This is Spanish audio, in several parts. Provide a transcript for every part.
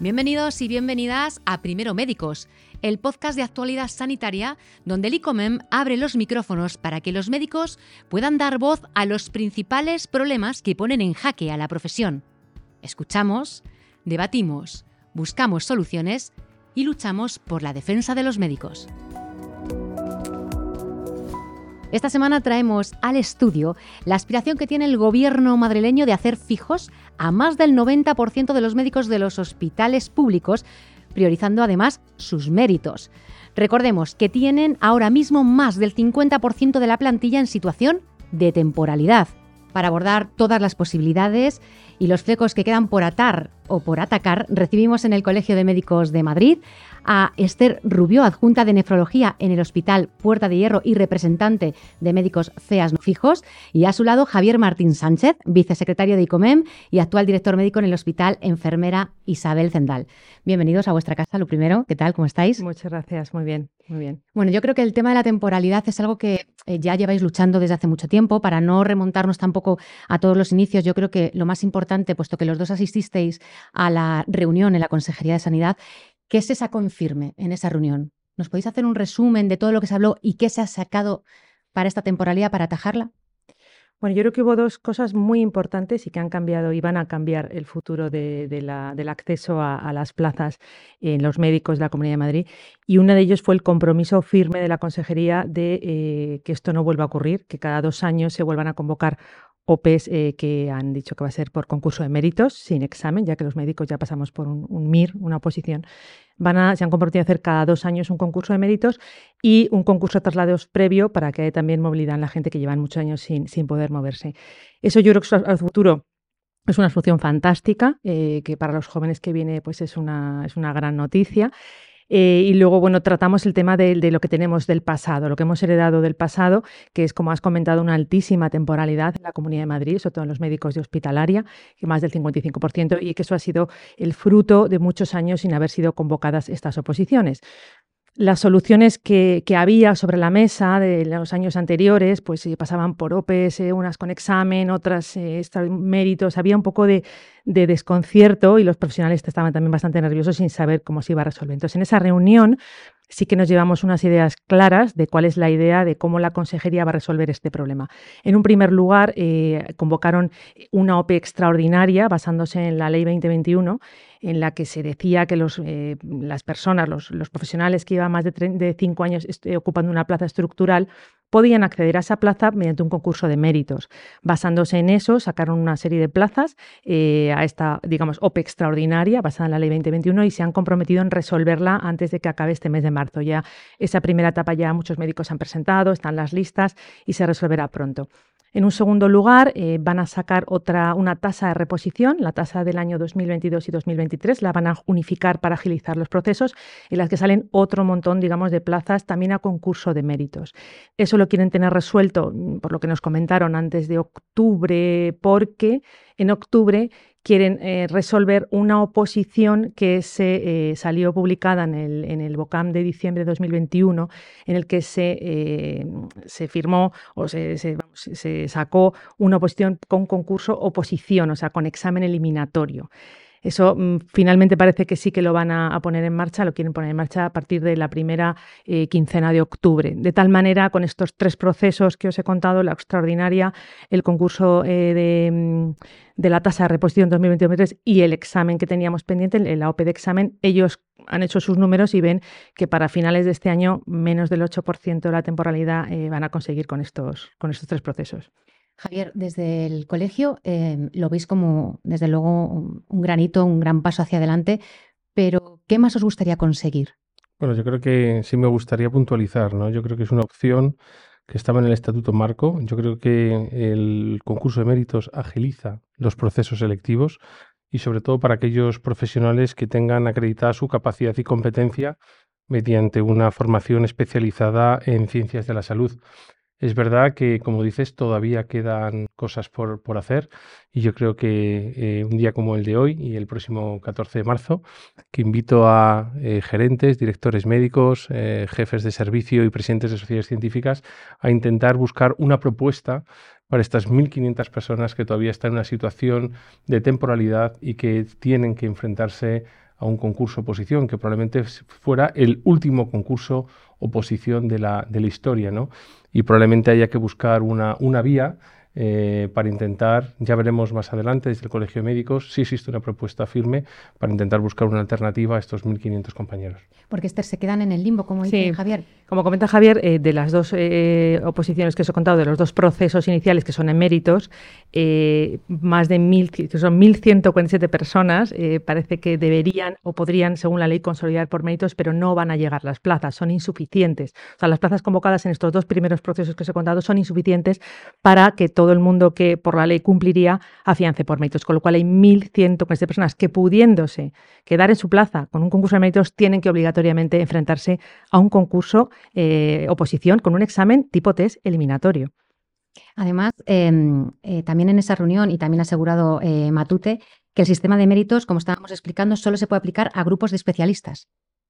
Bienvenidos y bienvenidas a Primero Médicos, el podcast de actualidad sanitaria donde el ICOMEM abre los micrófonos para que los médicos puedan dar voz a los principales problemas que ponen en jaque a la profesión. Escuchamos, debatimos, buscamos soluciones y luchamos por la defensa de los médicos. Esta semana traemos al estudio la aspiración que tiene el gobierno madrileño de hacer fijos a más del 90% de los médicos de los hospitales públicos, priorizando además sus méritos. Recordemos que tienen ahora mismo más del 50% de la plantilla en situación de temporalidad. Para abordar todas las posibilidades y los flecos que quedan por atar o por atacar, recibimos en el Colegio de Médicos de Madrid a Esther Rubió, adjunta de nefrología en el Hospital Puerta de Hierro y representante de médicos FEAS no fijos, y a su lado Javier Martín Sánchez, vicesecretario de ICOMEM y actual director médico en el Hospital Enfermera Isabel Zendal. Bienvenidos a vuestra casa, lo primero. ¿Qué tal? ¿Cómo estáis? Muchas gracias, muy bien, muy bien. Bueno, yo creo que el tema de la temporalidad es algo que ya lleváis luchando desde hace mucho tiempo. Para no remontarnos tampoco a todos los inicios, yo creo que lo más importante, puesto que los dos asististeis a la reunión en la Consejería de Sanidad, ¿qué se sacó en firme en esa reunión? ¿Nos podéis hacer un resumen de todo lo que se habló y qué se ha sacado para esta temporalidad, para atajarla? Bueno, yo creo que hubo dos cosas muy importantes y que han cambiado y van a cambiar el futuro del acceso a las plazas en los médicos de la Comunidad de Madrid. Y uno de ellos fue el compromiso firme de la Consejería de que esto no vuelva a ocurrir, que cada 2 años se vuelvan a convocar OPEs que han dicho que va a ser por concurso de méritos, sin examen, ya que los médicos ya pasamos por un MIR, una oposición. Se han comprometido a hacer cada 2 años un concurso de méritos y un concurso de traslados previo para que haya también movilidad en la gente que llevan muchos años sin poder moverse. Eso yo creo que al futuro es una solución fantástica, que para los jóvenes que viene pues es una gran noticia. Y luego, bueno, tratamos el tema de lo que tenemos del pasado, lo que hemos heredado del pasado, que es, como has comentado, una altísima temporalidad en la Comunidad de Madrid, sobre todo en los médicos de hospitalaria, que más del 55%, y que eso ha sido el fruto de muchos años sin haber sido convocadas estas oposiciones. Las soluciones que había sobre la mesa de los años anteriores, pues pasaban por OPEs, unas con examen, otras méritos. Había un poco de desconcierto y los profesionales estaban también bastante nerviosos sin saber cómo se iba a resolver. Entonces, en esa reunión sí que nos llevamos unas ideas claras de cuál es la idea de cómo la Consejería va a resolver este problema. En un primer lugar, convocaron una OPE extraordinaria basándose en la Ley 2021, en la que se decía que las personas, los profesionales que llevan más de 5 años ocupando una plaza estructural, podían acceder a esa plaza mediante un concurso de méritos. Basándose en eso, sacaron una serie de plazas a esta, digamos, OPE extraordinaria basada en la Ley 2021 y se han comprometido en resolverla antes de que acabe este mes de marzo. Ya esa primera etapa ya muchos médicos han presentado, están las listas y se resolverá pronto. En un segundo lugar, van a sacar una tasa de reposición, la tasa del año 2022 y 2023, la van a unificar para agilizar los procesos, en las que salen otro montón, digamos, de plazas también a concurso de méritos. Eso lo quieren tener resuelto, por lo que nos comentaron, antes de octubre, porque en octubre quieren resolver una oposición que se salió publicada en el BOCAM de diciembre de 2021, en el que se firmó o se sacó una oposición con concurso oposición, o sea, con examen eliminatorio. Eso finalmente parece que sí que lo van a poner en marcha, lo quieren poner en marcha a partir de la primera quincena de octubre. De tal manera, con estos 3 procesos que os he contado, la extraordinaria, el concurso de la tasa de reposición 2023 y el examen que teníamos pendiente, la OPE de examen, ellos han hecho sus números y ven que para finales de este año menos del 8% de la temporalidad van a conseguir con estos 3 procesos. Javier, desde el colegio lo veis como, desde luego, un gran hito, un gran paso hacia adelante, pero ¿qué más os gustaría conseguir? Bueno, yo creo que sí me gustaría puntualizar, ¿no? Yo creo que es una opción que estaba en el Estatuto Marco. Yo creo que el concurso de méritos agiliza los procesos selectivos y sobre todo para aquellos profesionales que tengan acreditada su capacidad y competencia mediante una formación especializada en ciencias de la salud. Es verdad que, como dices, todavía quedan cosas por hacer y yo creo que un día como el de hoy y el próximo 14 de marzo, que invito a gerentes, directores médicos, jefes de servicio y presidentes de sociedades científicas a intentar buscar una propuesta para estas 1.500 personas que todavía están en una situación de temporalidad y que tienen que enfrentarse a un concurso oposición, que probablemente fuera el último concurso oposición de la historia, ¿no? Y probablemente haya que buscar una vía para intentar, ya veremos más adelante desde el Colegio de Médicos, si existe una propuesta firme para intentar buscar una alternativa a estos 1.500 compañeros. Porque, Esther, se quedan en el limbo, como dice Javier. Como comenta Javier, de las dos oposiciones que os he contado, de los dos procesos iniciales que son eméritos, más de 1.147 personas parece que deberían o podrían, según la ley, consolidar por méritos, pero no van a llegar las plazas, son insuficientes. O sea, las plazas convocadas en estos dos primeros procesos que os he contado son insuficientes para que todo el mundo que por la ley cumpliría afiance por méritos, con lo cual hay 1.147 personas que, pudiéndose quedar en su plaza con un concurso de méritos, tienen que obligatoriamente enfrentarse a un concurso oposición con un examen tipo test eliminatorio. Además, también en esa reunión, y también ha asegurado Matute, que el sistema de méritos, como estábamos explicando, solo se puede aplicar a grupos de especialistas.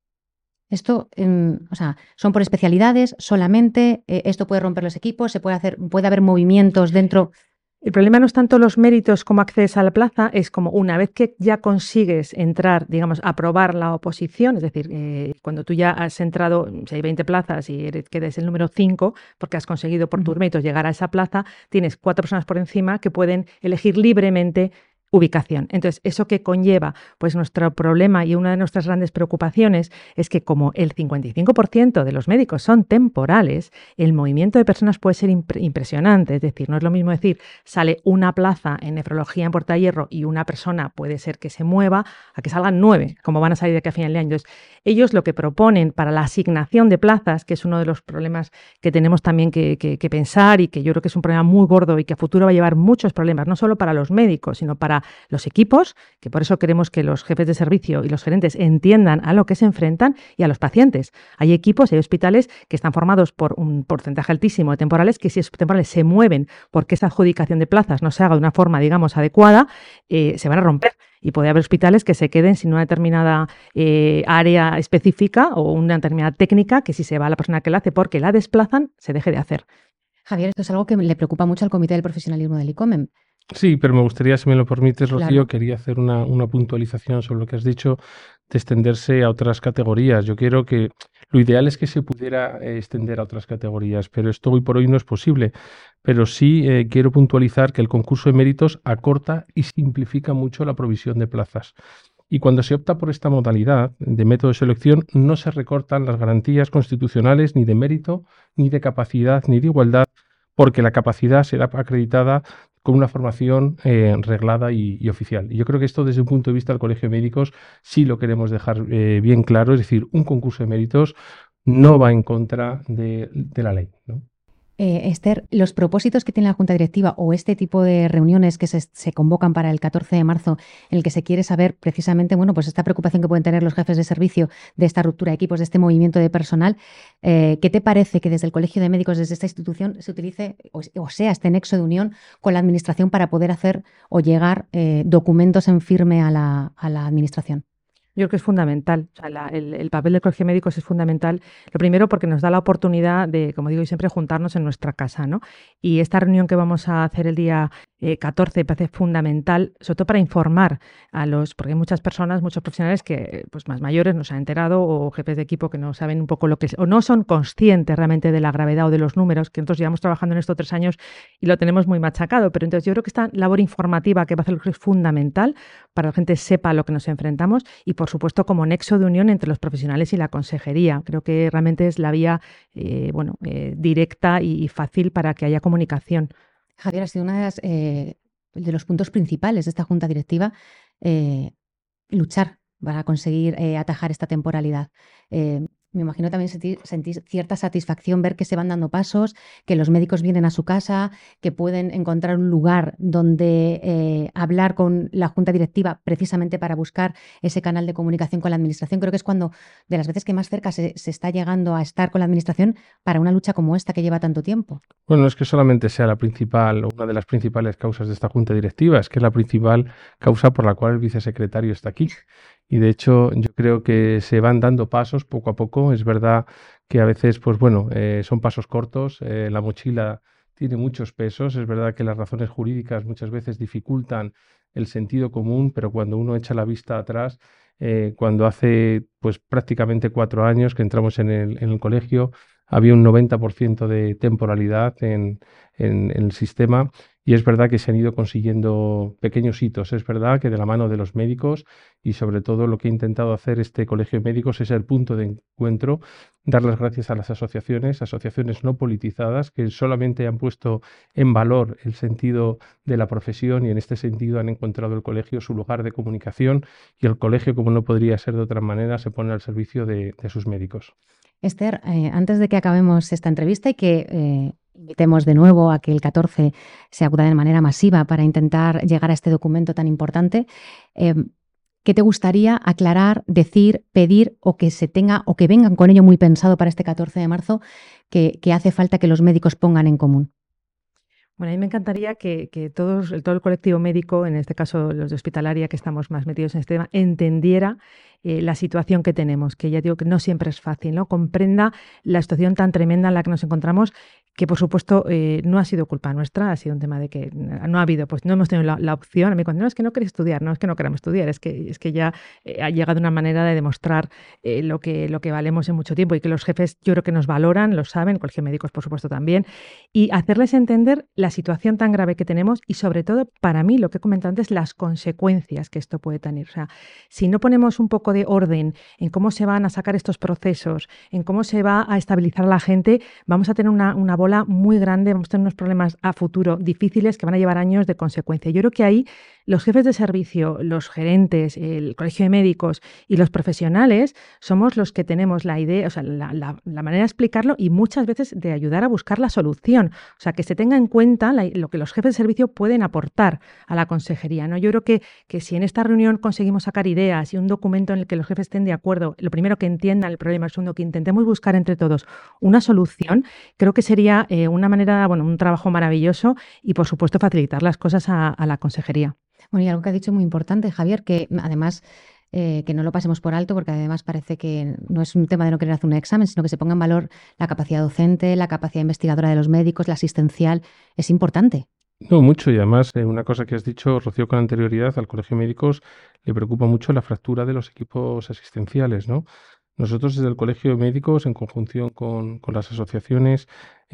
Esto, o sea, son por especialidades solamente, esto puede romper los equipos, puede haber movimientos dentro. El problema no es tanto los méritos como accedes a la plaza, es como una vez que ya consigues entrar, digamos, aprobar la oposición, es decir, cuando tú ya has entrado, si hay 20 plazas y quedes el número 5, porque has conseguido por tus méritos llegar a esa plaza, tienes 4 personas por encima que pueden elegir libremente ubicación. Entonces, ¿eso qué conlleva? Pues nuestro problema y una de nuestras grandes preocupaciones es que como el 55% de los médicos son temporales, el movimiento de personas puede ser impresionante. Es decir, no es lo mismo decir, sale una plaza en nefrología en Portahierro y una persona puede ser que se mueva, a que salgan 9, como van a salir de aquí a final de año. Entonces, ellos lo que proponen para la asignación de plazas, que es uno de los problemas que tenemos también que pensar y que yo creo que es un problema muy gordo y que a futuro va a llevar muchos problemas, no solo para los médicos, sino para los equipos, que por eso queremos que los jefes de servicio y los gerentes entiendan a lo que se enfrentan, y a los pacientes. Hay equipos, hay hospitales que están formados por un porcentaje altísimo de temporales, que si esos temporales se mueven porque esa adjudicación de plazas no se haga de una forma, digamos, adecuada, se van a romper. Y puede haber hospitales que se queden sin una determinada área específica o una determinada técnica que si se va a la persona que la hace porque la desplazan, se deje de hacer. Javier, esto es algo que le preocupa mucho al Comité del Profesionalismo del ICOMEM. Sí, pero me gustaría, si me lo permites, Rocío, Claro. quería hacer una puntualización sobre lo que has dicho de extenderse a otras categorías. Yo quiero que lo ideal es que se pudiera extender a otras categorías, pero esto hoy por hoy no es posible. Pero sí quiero puntualizar que el concurso de méritos acorta y simplifica mucho la provisión de plazas. Y cuando se opta por esta modalidad de método de selección, no se recortan las garantías constitucionales ni de mérito, ni de capacidad, ni de igualdad, porque la capacidad será acreditada con una formación reglada y oficial. Y yo creo que esto, desde un punto de vista del Colegio de Médicos, sí lo queremos dejar bien claro, es decir, un concurso de méritos no va en contra de la ley, ¿no? Esther, los propósitos que tiene la Junta Directiva o este tipo de reuniones que se convocan para el 14 de marzo, en el que se quiere saber precisamente, bueno, pues esta preocupación que pueden tener los jefes de servicio de esta ruptura de equipos, de este movimiento de personal, ¿qué te parece que desde el Colegio de Médicos, desde esta institución, se utilice o sea este nexo de unión con la Administración para poder hacer o llegar documentos en firme a la Administración? Yo creo que es fundamental. O sea, el papel del Colegio de Médicos es fundamental. Lo primero porque nos da la oportunidad de, como digo y siempre, juntarnos en nuestra casa, ¿no? Y esta reunión que vamos a hacer el día 14 me parece fundamental, sobre todo para informar porque hay muchas personas, muchos profesionales que pues más mayores no se han enterado, o jefes de equipo que no saben un poco lo que es, o no son conscientes realmente de la gravedad o de los números, que nosotros llevamos trabajando en esto 3 años y lo tenemos muy machacado. Pero entonces yo creo que esta labor informativa que va a hacer el Colegio es fundamental para que la gente sepa a lo que nos enfrentamos y, por supuesto, como nexo de unión entre los profesionales y la consejería. Creo que realmente es la vía directa y fácil para que haya comunicación. Javier, ha sido uno de los puntos principales de esta Junta Directiva, luchar para conseguir atajar esta temporalidad. Me imagino también sentir cierta satisfacción, ver que se van dando pasos, que los médicos vienen a su casa, que pueden encontrar un lugar donde hablar con la Junta Directiva precisamente para buscar ese canal de comunicación con la Administración. Creo que es cuando, de las veces que más cerca se está llegando a estar con la Administración para una lucha como esta que lleva tanto tiempo. Bueno, no es que solamente sea la principal o una de las principales causas de esta Junta Directiva, es que es la principal causa por la cual el vicesecretario está aquí. Y de hecho yo creo que se van dando pasos poco a poco. Es verdad que a veces, pues bueno, son pasos cortos. La mochila tiene muchos pesos. Es verdad que las razones jurídicas muchas veces dificultan el sentido común, pero cuando uno echa la vista atrás, cuando hace pues prácticamente 4 años que entramos en el colegio había un 90% de temporalidad en el sistema, y es verdad que se han ido consiguiendo pequeños hitos. Es verdad que de la mano de los médicos, y sobre todo lo que ha intentado hacer este Colegio de Médicos es el punto de encuentro, dar las gracias a las asociaciones no politizadas que solamente han puesto en valor el sentido de la profesión, y en este sentido han encontrado el colegio su lugar de comunicación, y el colegio, como no podría ser de otra manera, se pone al servicio de sus médicos. Esther, antes de que acabemos esta entrevista y que invitemos de nuevo a que el 14 se acuda de manera masiva para intentar llegar a este documento tan importante, ¿qué te gustaría aclarar, decir, pedir o que se tenga o que vengan con ello muy pensado para este 14 de marzo que hace falta que los médicos pongan en común? Bueno, a mí me encantaría que todo el colectivo médico, en este caso los de Hospitalaria, que estamos más metidos en este tema, entendiera la situación que tenemos, que ya digo que no siempre es fácil, ¿no? Comprenda la situación tan tremenda en la que nos encontramos, que por supuesto no ha sido culpa nuestra, ha sido un tema de que no hemos tenido la opción. A mí cuando no, es que no queréis estudiar, no es que no queramos estudiar, es que ya ha llegado una manera de demostrar lo que valemos en mucho tiempo, y que los jefes yo creo que nos valoran, lo saben, el Colegio de Médicos por supuesto también, y hacerles entender la situación tan grave que tenemos, y sobre todo para mí lo que he comentado antes, las consecuencias que esto puede tener. O sea, si no ponemos un poco de orden en cómo se van a sacar estos procesos, en cómo se va a estabilizar a la gente, vamos a tener una bola muy grande, vamos a tener unos problemas a futuro difíciles que van a llevar años de consecuencia. Yo creo que ahí los jefes de servicio, los gerentes, el Colegio de Médicos y los profesionales somos los que tenemos la idea, o sea, la manera de explicarlo, y muchas veces de ayudar a buscar la solución. O sea, que se tenga en cuenta lo que los jefes de servicio pueden aportar a la consejería, ¿no? Yo creo que si en esta reunión conseguimos sacar ideas y un documento en el que los jefes estén de acuerdo, lo primero que entiendan el problema, el segundo que intentemos buscar entre todos una solución, creo que sería una manera, un trabajo maravilloso, y por supuesto facilitar las cosas a la consejería. Bueno, y algo que ha dicho muy importante, Javier, que además que no lo pasemos por alto, porque además parece que no es un tema de no querer hacer un examen, sino que se ponga en valor la capacidad docente, la capacidad investigadora de los médicos, la asistencial, es importante. No, mucho, y además una cosa que has dicho, Rocío, con anterioridad, al Colegio de Médicos le preocupa mucho la fractura de los equipos asistenciales, ¿no? Nosotros desde el Colegio de Médicos, en conjunción con las asociaciones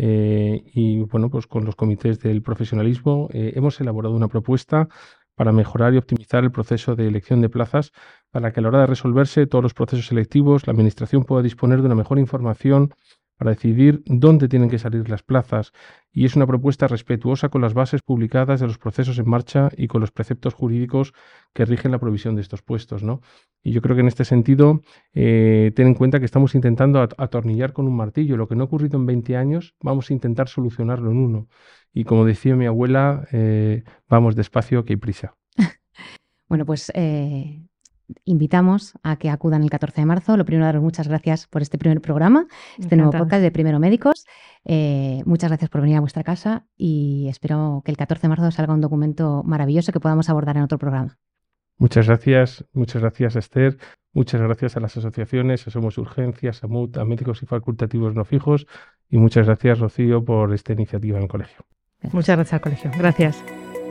y bueno, pues con los comités del profesionalismo, hemos elaborado una propuesta para mejorar y optimizar el proceso de elección de plazas, para que a la hora de resolverse todos los procesos selectivos, la Administración pueda disponer de una mejor información para decidir dónde tienen que salir las plazas. Y es una propuesta respetuosa con las bases publicadas de los procesos en marcha y con los preceptos jurídicos que rigen la provisión de estos puestos, ¿no? Y yo creo que en este sentido, ten en cuenta que estamos intentando atornillar con un martillo. Lo que no ha ocurrido en 20 años, vamos a intentar solucionarlo en 1. Y como decía mi abuela, vamos despacio que hay prisa. Bueno, pues invitamos a que acudan el 14 de marzo. Lo primero, daros muchas gracias por este primer programa, este nuevo podcast de Primero Médicos. Muchas gracias por venir a vuestra casa, y espero que el 14 de marzo salga un documento maravilloso que podamos abordar en otro programa. Muchas gracias, Esther. Muchas gracias a las asociaciones, a Somos Urgencias, a SAMUT, a Médicos y Facultativos No Fijos, y muchas gracias, Rocío, por esta iniciativa en el colegio. Gracias. Muchas gracias al colegio. Gracias.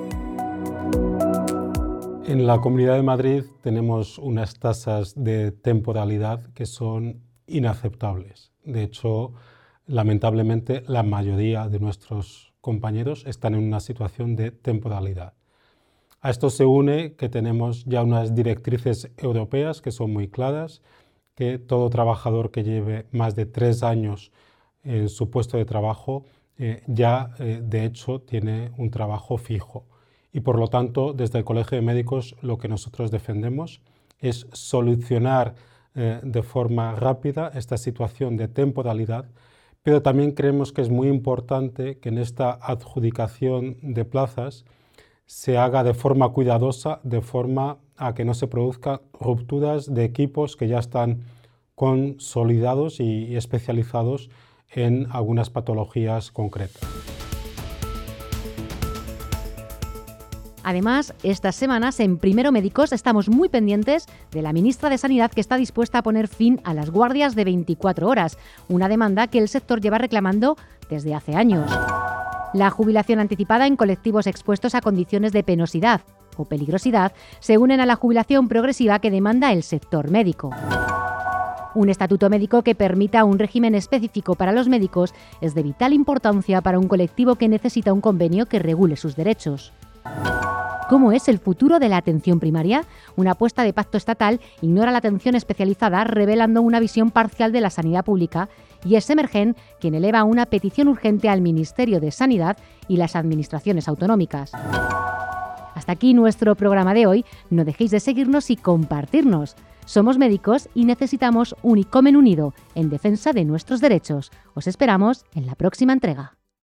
En la Comunidad de Madrid tenemos unas tasas de temporalidad que son inaceptables. De hecho, lamentablemente, la mayoría de nuestros compañeros están en una situación de temporalidad. A esto se une que tenemos ya unas directrices europeas que son muy claras, que todo trabajador que lleve más de 3 años en su puesto de trabajo de hecho tiene un trabajo fijo. Y por lo tanto, desde el Colegio de Médicos lo que nosotros defendemos es solucionar de forma rápida esta situación de temporalidad, pero también creemos que es muy importante que en esta adjudicación de plazas se haga de forma cuidadosa, de forma a que no se produzcan rupturas de equipos que ya están consolidados y especializados en algunas patologías concretas. Además, estas semanas en Primero Médicos estamos muy pendientes de la ministra de Sanidad, que está dispuesta a poner fin a las guardias de 24 horas, una demanda que el sector lleva reclamando desde hace años. La jubilación anticipada en colectivos expuestos a condiciones de penosidad, o peligrosidad se unen a la jubilación progresiva que demanda el sector médico. Un estatuto médico que permita un régimen específico para los médicos es de vital importancia para un colectivo que necesita un convenio que regule sus derechos. ¿Cómo es el futuro de la atención primaria? Una apuesta de pacto estatal ignora la atención especializada, revelando una visión parcial de la sanidad pública, y es Emergen quien eleva una petición urgente al Ministerio de Sanidad y las administraciones autonómicas. Hasta aquí nuestro programa de hoy. No dejéis de seguirnos y compartirnos. Somos médicos y necesitamos un ICOMEN unido en defensa de nuestros derechos. Os esperamos en la próxima entrega.